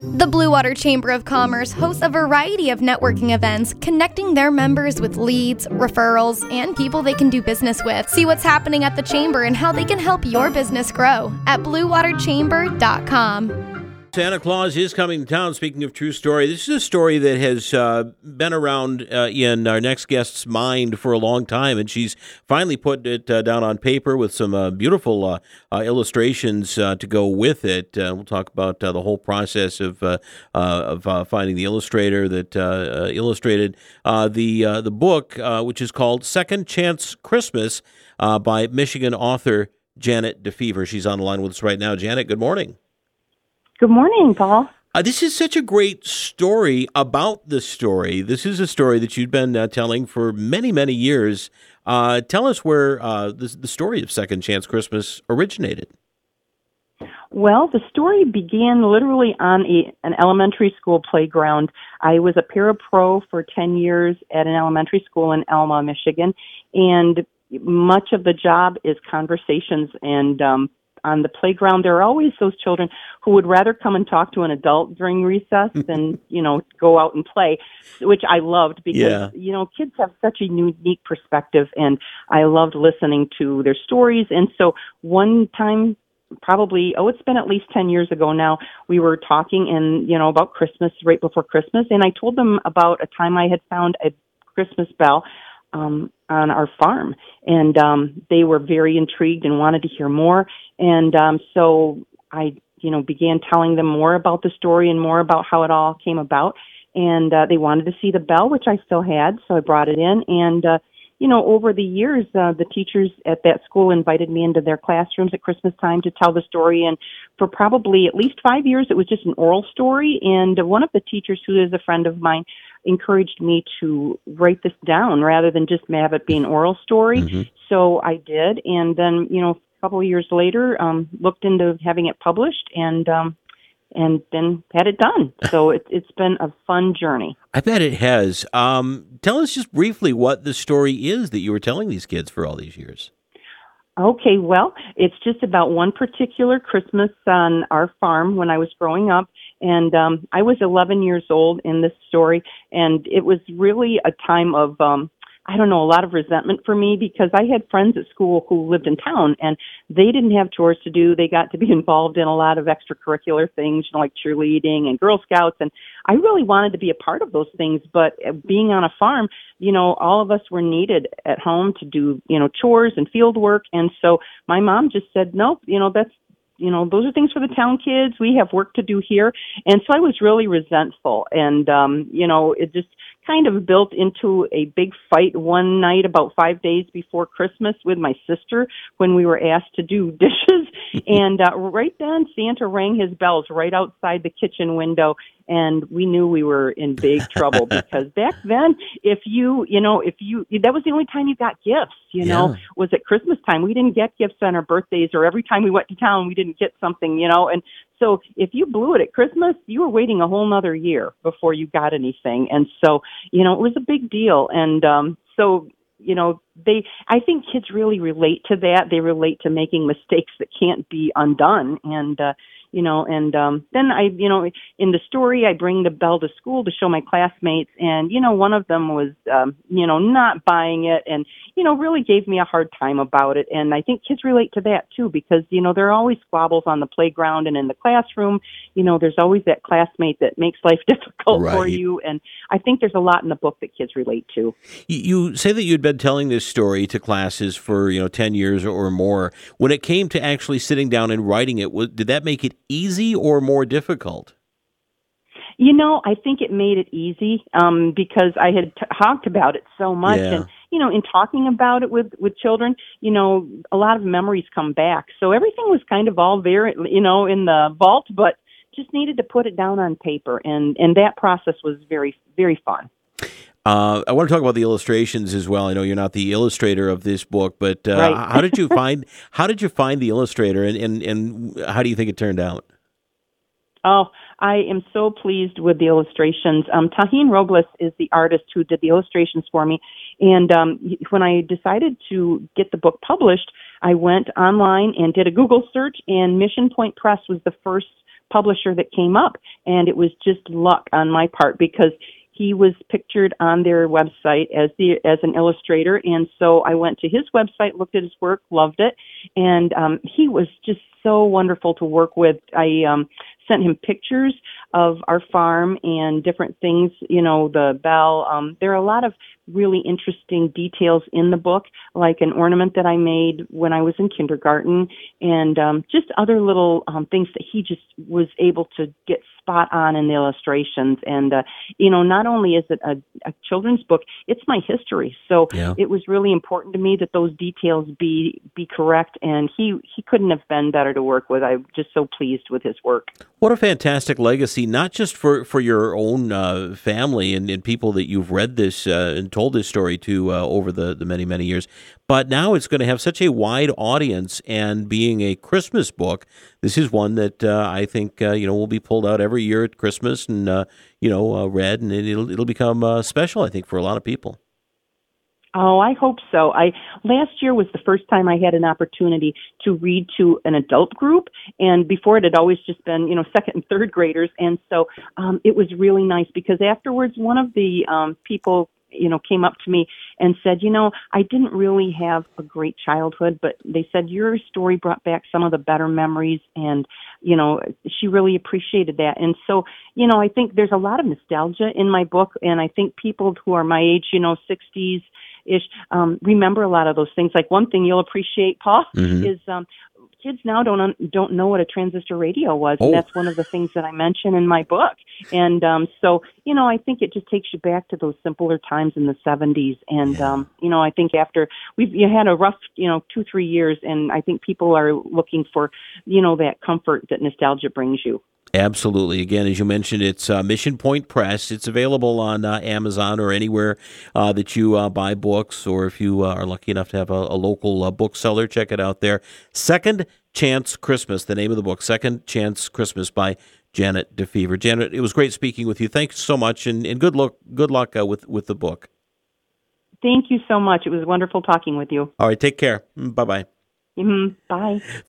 The Blue Water Chamber of Commerce hosts a variety of networking events, connecting their members with leads, referrals, and people they can do business with. See what's happening at the Chamber and how they can help your business grow at bluewaterchamber.com. Santa Claus is coming to town. Speaking of true story, this is a story that has been around in our next guest's mind for a long time, and she's finally put it down on paper with some beautiful illustrations to go with it. We'll talk about the whole process of finding the illustrator that illustrated the book, which is called Second Chance Christmas by Michigan author Janet DeFever. She's on the line with us right now. Janet, good morning. Good morning, Paul. This is such a great story about the story. This is a story that you've been telling for many, many years. Tell us where the story of Second Chance Christmas originated. Well, the story began literally on an elementary school playground. I was a parapro for 10 years at an elementary school in Alma, Michigan, and much of the job is conversations and on the playground, there are always those children who would rather come and talk to an adult during recess than, go out and play, which I loved because, kids have such a unique perspective, and I loved listening to their stories. And so one time, probably, it's been at least 10 years ago now, we were talking about Christmas, right before Christmas, and I told them about a time I had found a Christmas bell on our farm, and they were very intrigued and wanted to hear more. And so I, began telling them more about the story and more about how it all came about. And they wanted to see the bell, which I still had, so I brought it in. And over the years, the teachers at that school invited me into their classrooms at Christmas time to tell the story. And for probably at least 5 years, it was just an oral story. And one of the teachers, who is a friend of mine, encouraged me to write this down rather than just have it be an oral story. Mm-hmm. So I did. And then, a couple of years later, looked into having it published and then had it done. So it's been a fun journey. I bet it has. Tell us just briefly what the story is that you were telling these kids for all these years. Okay, well, it's just about one particular Christmas on our farm when I was growing up. And I was 11 years old in this story, and it was really a time of a lot of resentment for me because I had friends at school who lived in town and they didn't have chores to do. They got to be involved in a lot of extracurricular things, like cheerleading and Girl Scouts. And I really wanted to be a part of those things. But being on a farm, all of us were needed at home to do, chores and field work. And so my mom just said, nope, that's, those are things for the town kids. We have work to do here. And so I was really resentful. And, it just kind of built into a big fight one night about 5 days before Christmas with my sister when we were asked to do dishes. And right then, Santa rang his bells right outside the kitchen window. And we knew we were in big trouble because back then, if you, that was the only time you got gifts, was at Christmas time. We didn't get gifts on our birthdays, or every time we went to town, we didn't get something, and so if you blew it at Christmas, you were waiting a whole nother year before you got anything. And so, it was a big deal. And I think kids really relate to that. They relate to making mistakes that can't be undone. And, then I, in the story, I bring the bell to school to show my classmates. And, one of them was, not buying it and, really gave me a hard time about it. And I think kids relate to that too, because, there are always squabbles on the playground and in the classroom. There's always that classmate that makes life difficult for you. And I think there's a lot in the book that kids relate to. You say that you'd been telling this story to classes for, 10 years or more. When it came to actually sitting down and writing it, did that make it easy or more difficult? I think it made it easy because I had talked about it so much. Yeah. And, in talking about it with children, a lot of memories come back. So everything was kind of all there, in the vault, but just needed to put it down on paper. And that process was very, very fun. I want to talk about the illustrations as well. I know you're not the illustrator of this book, but right. how did you find the illustrator, and how do you think it turned out? Oh, I am so pleased with the illustrations. Tahin Robles is the artist who did the illustrations for me. And when I decided to get the book published, I went online and did a Google search, and Mission Point Press was the first publisher that came up, and it was just luck on my part because he was pictured on their website as an illustrator, and so I went to his website, looked at his work, loved it, and he was just so wonderful to work with. I sent him pictures of our farm and different things, the bell. There are a lot of really interesting details in the book, like an ornament that I made when I was in kindergarten, and just other little things that he just was able to get spot on in the illustrations. And, not only is it a children's book, it's my history. So It was really important to me that those details be correct, and he couldn't have been better to work with. I'm just so pleased with his work. What a fantastic legacy, not just for your own family and people that you've read this and told this story to over the many, many years, but now it's going to have such a wide audience, and being a Christmas book, this is one that I think will be pulled out every year at Christmas and read, and it'll become special, I think, for a lot of people. Oh, I hope so. Last year was the first time I had an opportunity to read to an adult group, and before it had always just been, second and third graders, and so it was really nice because afterwards one of the people came up to me and said, I didn't really have a great childhood, but they said your story brought back some of the better memories, and she really appreciated that. And so, I think there's a lot of nostalgia in my book, and I think people who are my age, 60s, remember a lot of those things. Like one thing you'll appreciate, Paul, is kids now don't know what a transistor radio was, and that's one of the things that I mention in my book. And so I think it just takes you back to those simpler times in the 70s. And I think after you had a rough 2-3 years, and I think people are looking for that comfort that nostalgia brings you. Absolutely. Again, as you mentioned, it's Mission Point Press. It's available on Amazon or anywhere that you buy books, or if you are lucky enough to have a local bookseller, check it out there. Second Chance Christmas, the name of the book, Second Chance Christmas by Janet DeFever. Janet, it was great speaking with you. Thanks so much, and good luck with the book. Thank you so much. It was wonderful talking with you. All right, take care. Bye-bye. Bye.